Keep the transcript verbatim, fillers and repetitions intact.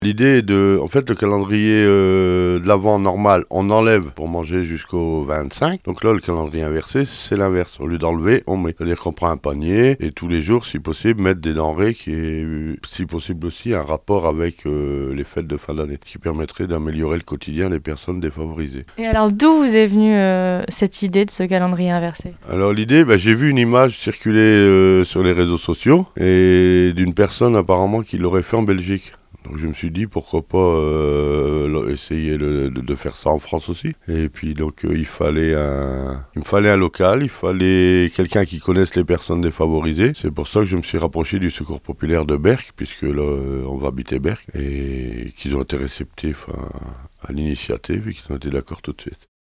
L'idée est de, en fait, le calendrier euh, de l'Avent normal, on enlève pour manger jusqu'au vingt-cinq. Donc là, le calendrier inversé, c'est l'inverse. Au lieu d'enlever, on met. C'est-à-dire qu'on prend un panier et tous les jours, si possible, mettre des denrées qui est, si possible aussi, un rapport avec euh, les fêtes de fin d'année, ce qui permettrait d'améliorer le quotidien des personnes défavorisées. Et alors, d'où vous est venue euh, cette idée de ce calendrier inversé? Alors l'idée, bah, j'ai vu une image circuler euh, sur les réseaux sociaux et d'une personne apparemment qui l'aurait fait en Belgique. Donc je me suis dit pourquoi pas euh, essayer de, de, de faire ça en France aussi. Et puis donc euh, il fallait un, il me fallait un local, il fallait quelqu'un qui connaisse les personnes défavorisées. C'est pour ça que je me suis rapproché du Secours populaire de Berck, puisque là euh, on va habiter Berck, et qu'ils ont été réceptifs à, à l'initiative et qu'ils ont été d'accord tout de suite.